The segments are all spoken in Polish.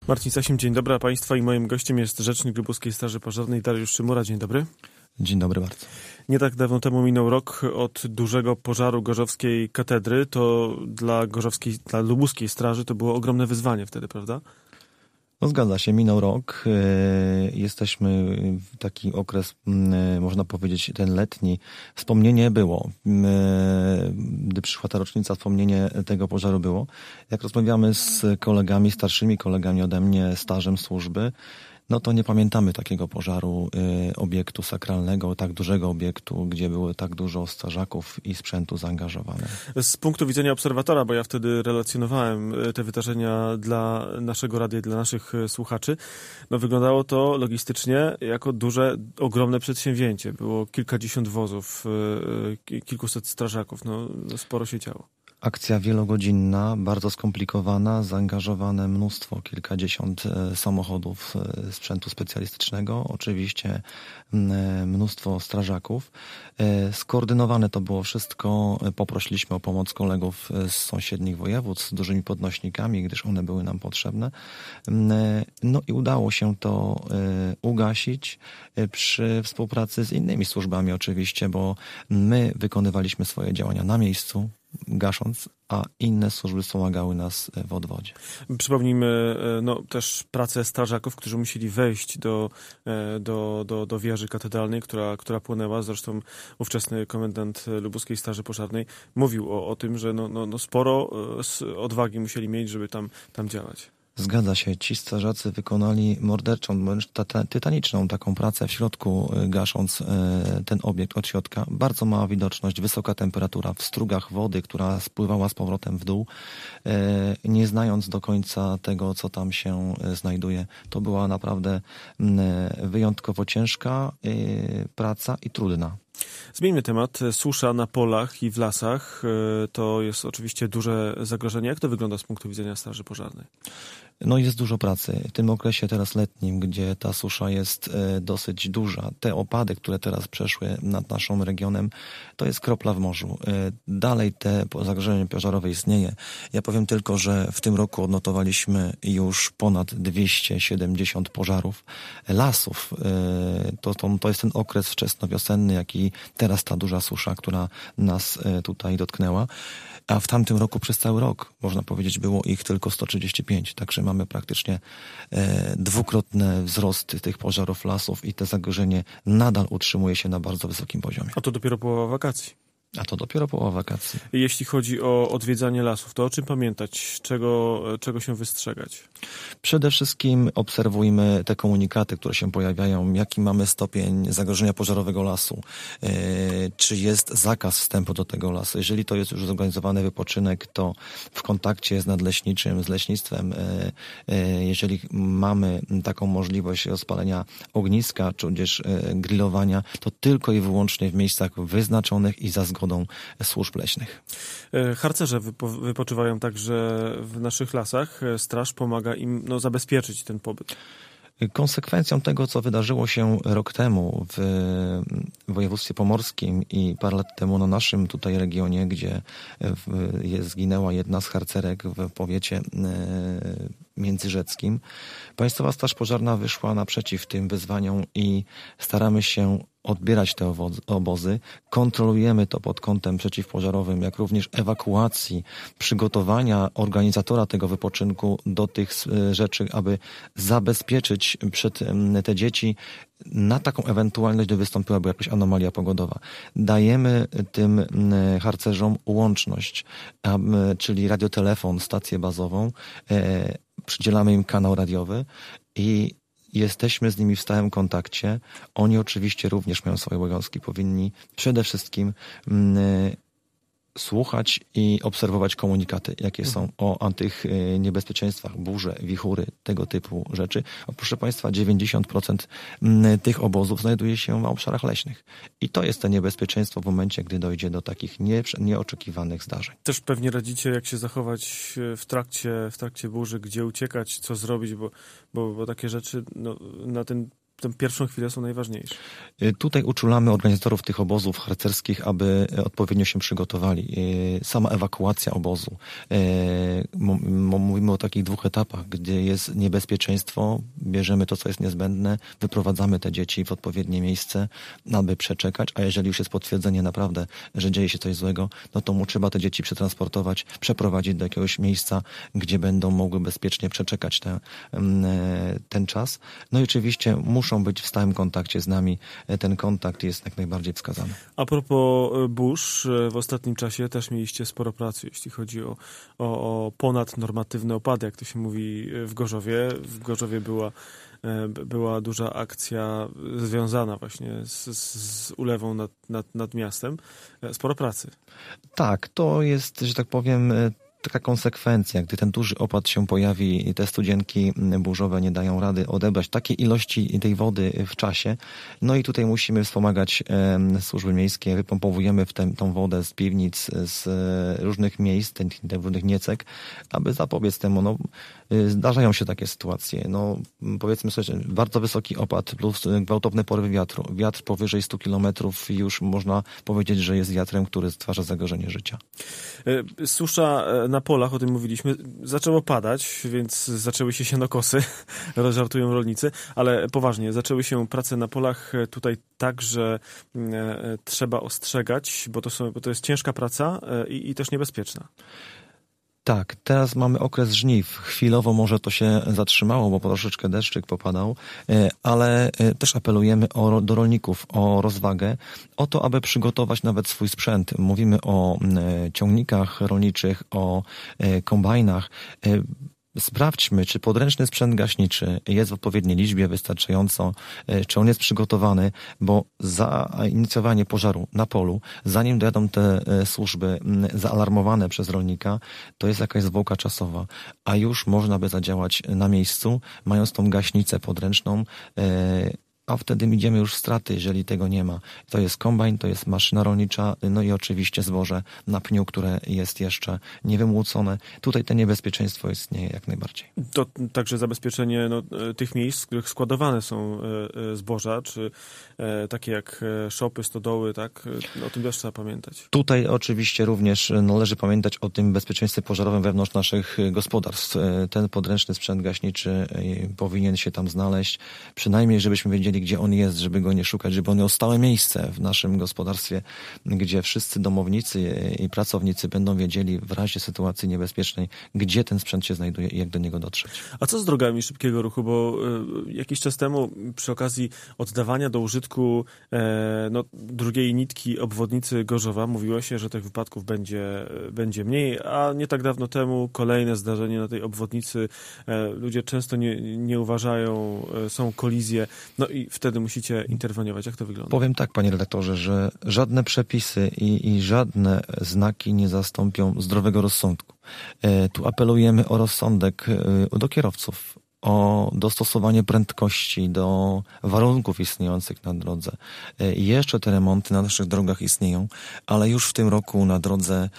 Marcin Sasim, dzień dobry Państwa i moim gościem jest rzecznik Lubuskiej Straży Pożarnej Dariusz Szymura. Dzień dobry. Dzień dobry bardzo. Nie tak dawno temu minął rok od dużego pożaru Gorzowskiej Katedry. To dla Lubuskiej Straży to było ogromne wyzwanie wtedy, prawda? No zgadza się, minął rok. Jesteśmy w taki okres, można powiedzieć, ten letni. Wspomnienie było. Gdy przyszła ta rocznica, wspomnienie tego pożaru było. Jak rozmawiamy z kolegami, starszymi kolegami ode mnie, stażem służby, no to nie pamiętamy takiego pożaru obiektu sakralnego, tak dużego obiektu, gdzie było tak dużo strażaków i sprzętu zaangażowanych. Z punktu widzenia obserwatora, bo ja wtedy relacjonowałem te wydarzenia dla naszego radia i dla naszych słuchaczy, no wyglądało to logistycznie jako duże, ogromne przedsięwzięcie. Było kilkadziesiąt wozów, kilkuset strażaków, no sporo się działo. Akcja wielogodzinna, bardzo skomplikowana, zaangażowane mnóstwo, kilkadziesiąt samochodów sprzętu specjalistycznego, oczywiście mnóstwo strażaków. Skoordynowane to było wszystko, poprosiliśmy o pomoc kolegów z sąsiednich województw z dużymi podnośnikami, gdyż one były nam potrzebne. No i udało się to ugasić przy współpracy z innymi służbami oczywiście, bo my wykonywaliśmy swoje działania na miejscu, gasząc, a inne służby wspomagały nas w odwodzie. Przypomnijmy też pracę strażaków, którzy musieli wejść do wieży katedralnej, która płonęła. Zresztą ówczesny komendant Lubuskiej Straży Pożarnej mówił o tym, że sporo odwagi musieli mieć, żeby tam działać. Zgadza się. Ci strażacy wykonali morderczą, wręcz tytaniczną taką pracę w środku, gasząc ten obiekt od środka. Bardzo mała widoczność, wysoka temperatura w strugach wody, która spływała z powrotem w dół, nie znając do końca tego, co tam się znajduje. To była naprawdę wyjątkowo ciężka praca i trudna. Zmieńmy temat. Susza na polach i w lasach to jest oczywiście duże zagrożenie. Jak to wygląda z punktu widzenia Straży Pożarnej? No jest dużo pracy. W tym okresie teraz letnim, gdzie ta susza jest dosyć duża, te opady, które teraz przeszły nad naszym regionem, to jest kropla w morzu. Dalej te zagrożenie pożarowe istnieje. Ja powiem tylko, że w tym roku odnotowaliśmy już ponad 270 pożarów lasów. To jest ten okres wczesnowiosenny, jak i teraz ta duża susza, która nas tutaj dotknęła. A w tamtym roku przez cały rok, można powiedzieć, było ich tylko 135. Także mamy praktycznie dwukrotny wzrost tych pożarów lasów i to zagrożenie nadal utrzymuje się na bardzo wysokim poziomie. A to dopiero połowa wakacji. Jeśli chodzi o odwiedzanie lasów, to o czym pamiętać? Czego się wystrzegać? Przede wszystkim obserwujmy te komunikaty, które się pojawiają. Jaki mamy stopień zagrożenia pożarowego lasu? Czy jest zakaz wstępu do tego lasu? Jeżeli to jest już zorganizowany wypoczynek, to w kontakcie z nadleśniczym, z leśnictwem, jeżeli mamy taką możliwość rozpalenia ogniska, czy tudzież grillowania, to tylko i wyłącznie w miejscach wyznaczonych i za zgodą służb leśnych. Harcerze wypoczywają także w naszych lasach. Straż pomaga im zabezpieczyć ten pobyt. Konsekwencją tego, co wydarzyło się rok temu w województwie pomorskim i parę lat temu na naszym tutaj regionie, gdzie zginęła jedna z harcerek w powiecie międzyrzeckim, Państwowa Straż Pożarna wyszła naprzeciw tym wyzwaniom i staramy się odbierać te obozy. Kontrolujemy to pod kątem przeciwpożarowym, jak również ewakuacji, przygotowania organizatora tego wypoczynku do tych rzeczy, aby zabezpieczyć przed te dzieci na taką ewentualność, gdy wystąpiłaby jakaś anomalia pogodowa. Dajemy tym harcerzom łączność, czyli radiotelefon, stację bazową, przydzielamy im kanał radiowy i jesteśmy z nimi w stałym kontakcie. Oni oczywiście również mają swoje obowiązki. Powinni przede wszystkim słuchać i obserwować komunikaty, jakie są o tych niebezpieczeństwach, burze, wichury, tego typu rzeczy. A proszę Państwa, 90% tych obozów znajduje się w obszarach leśnych. I to jest to niebezpieczeństwo w momencie, gdy dojdzie do takich nieoczekiwanych zdarzeń. Też pewnie radzicie, jak się zachować w trakcie burzy, gdzie uciekać, co zrobić, bo takie rzeczy na ten tę pierwszą chwilę są najważniejsze. Tutaj uczulamy organizatorów tych obozów harcerskich, aby odpowiednio się przygotowali. Sama ewakuacja obozu. Mówimy o takich 2 etapach, gdzie jest niebezpieczeństwo, bierzemy to, co jest niezbędne, wyprowadzamy te dzieci w odpowiednie miejsce, aby przeczekać, a jeżeli już jest potwierdzenie naprawdę, że dzieje się coś złego, no to trzeba te dzieci przetransportować, przeprowadzić do jakiegoś miejsca, gdzie będą mogły bezpiecznie przeczekać ten czas. No i oczywiście muszą być w stałym kontakcie z nami. Ten kontakt jest jak najbardziej wskazany. A propos burz, w ostatnim czasie też mieliście sporo pracy, jeśli chodzi o ponadnormatywne opady, jak to się mówi w Gorzowie. W Gorzowie była duża akcja związana właśnie z ulewą nad miastem. Sporo pracy. Tak, to jest, że tak powiem, taka konsekwencja, gdy ten duży opad się pojawi i te studzienki burzowe nie dają rady odebrać takiej ilości tej wody w czasie. No i tutaj musimy wspomagać służby miejskie. Wypompowujemy tą wodę z piwnic, z różnych miejsc, tych wodnych niecek, aby zapobiec temu. No, zdarzają się takie sytuacje. No, powiedzmy sobie, że bardzo wysoki opad plus gwałtowne porywy wiatru. Wiatr powyżej 100 km już można powiedzieć, że jest wiatrem, który stwarza zagrożenie życia. Susza na polach, o tym mówiliśmy, zaczęło padać, więc zaczęły się sianokosy, żartują rolnicy, ale poważnie, zaczęły się prace na polach tutaj tak, że trzeba ostrzegać, bo to jest ciężka praca i też niebezpieczna. Tak, teraz mamy okres żniw. Chwilowo może to się zatrzymało, bo troszeczkę deszczyk popadał, ale też apelujemy do rolników o rozwagę, o to, aby przygotować nawet swój sprzęt. Mówimy o ciągnikach rolniczych, o kombajnach. Sprawdźmy, czy podręczny sprzęt gaśniczy jest w odpowiedniej liczbie, wystarczająco, czy on jest przygotowany, bo zainicjowanie pożaru na polu, zanim dojadą te służby zaalarmowane przez rolnika, to jest jakaś zwłoka czasowa, a już można by zadziałać na miejscu, mając tą gaśnicę podręczną, a wtedy idziemy już w straty, jeżeli tego nie ma. To jest kombajn, to jest maszyna rolnicza, no i oczywiście zboże na pniu, które jest jeszcze niewymłócone. Tutaj to niebezpieczeństwo istnieje jak najbardziej. To także zabezpieczenie tych miejsc, w których składowane są zboża, czy takie jak szopy, stodoły, tak? O tym też trzeba pamiętać. Tutaj oczywiście również należy pamiętać o tym bezpieczeństwie pożarowym wewnątrz naszych gospodarstw. Ten podręczny sprzęt gaśniczy powinien się tam znaleźć, przynajmniej żebyśmy wiedzieli, gdzie on jest, żeby go nie szukać, żeby on miał stałe miejsce w naszym gospodarstwie, gdzie wszyscy domownicy i pracownicy będą wiedzieli w razie sytuacji niebezpiecznej, gdzie ten sprzęt się znajduje i jak do niego dotrzeć. A co z drogami szybkiego ruchu? Bo jakiś czas temu przy okazji oddawania do użytku drugiej nitki obwodnicy Gorzowa mówiło się, że tych wypadków będzie mniej, a nie tak dawno temu kolejne zdarzenie na tej obwodnicy. Ludzie często nie uważają, są kolizje. No i wtedy musicie interweniować. Jak to wygląda? Powiem tak, panie redaktorze, że żadne przepisy i żadne znaki nie zastąpią zdrowego rozsądku. Tu apelujemy o rozsądek do kierowców, o dostosowanie prędkości do warunków istniejących na drodze. Jeszcze te remonty na naszych drogach istnieją, ale już w tym roku na drodze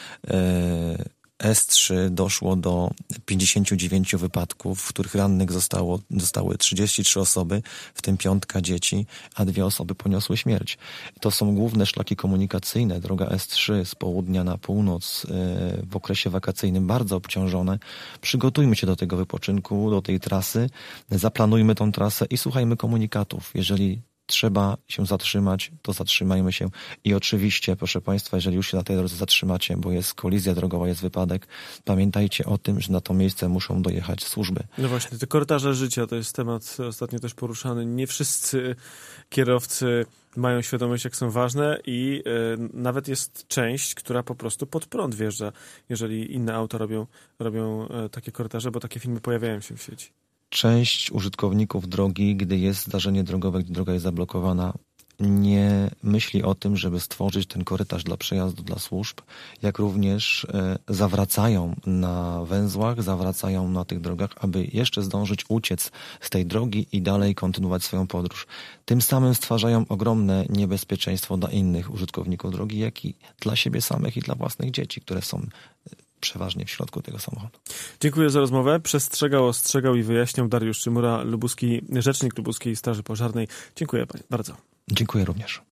S3 doszło do 59 wypadków, w których rannych zostały 33 osoby, w tym 5 dzieci, a 2 osoby poniosły śmierć. To są główne szlaki komunikacyjne, droga S3 z południa na północ w okresie wakacyjnym bardzo obciążone. Przygotujmy się do tego wypoczynku, do tej trasy, zaplanujmy tą trasę i słuchajmy komunikatów. Jeżeli trzeba się zatrzymać, to zatrzymajmy się. I oczywiście, proszę Państwa, jeżeli już się na tej drodze zatrzymacie, bo jest kolizja drogowa, jest wypadek, pamiętajcie o tym, że na to miejsce muszą dojechać służby. No właśnie, te korytarze życia to jest temat ostatnio też poruszany. Nie wszyscy kierowcy mają świadomość, jak są ważne i nawet jest część, która po prostu pod prąd wjeżdża, jeżeli inne auta robią takie korytarze, bo takie filmy pojawiają się w sieci. Część użytkowników drogi, gdy jest zdarzenie drogowe, gdy droga jest zablokowana, nie myśli o tym, żeby stworzyć ten korytarz dla przejazdu dla służb, jak również zawracają na węzłach, zawracają na tych drogach, aby jeszcze zdążyć uciec z tej drogi i dalej kontynuować swoją podróż. Tym samym stwarzają ogromne niebezpieczeństwo dla innych użytkowników drogi, jak i dla siebie samych i dla własnych dzieci, które są przeważnie w środku tego samochodu. Dziękuję za rozmowę. Przestrzegał, ostrzegał i wyjaśniał Dariusz Czymura, rzecznik Lubuskiej Straży Pożarnej. Dziękuję bardzo. Dziękuję również.